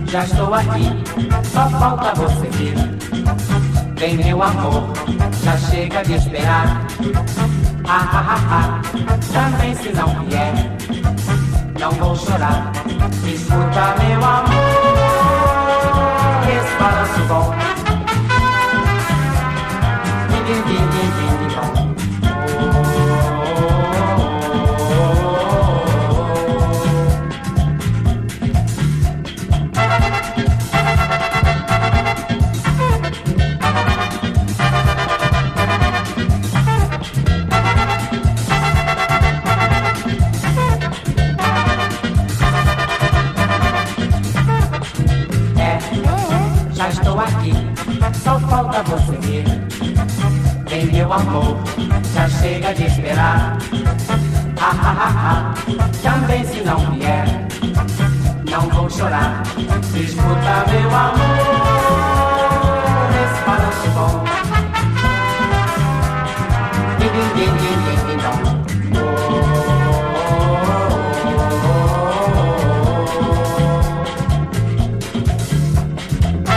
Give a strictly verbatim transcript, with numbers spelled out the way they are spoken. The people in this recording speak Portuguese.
Já estou aqui, só falta você vir. Vem meu amor, já chega de esperar. Ah, ah, ah, ah, também se não vier, não vou chorar. Escuta meu amor, esse balanço bom. Din, din, din, din, din, bom. Só falta você vir. Vem meu amor, já chega de esperar. Ah, ah, ah, ah, também se não vier, não vou chorar. Escuta meu amor, esse balanço bom.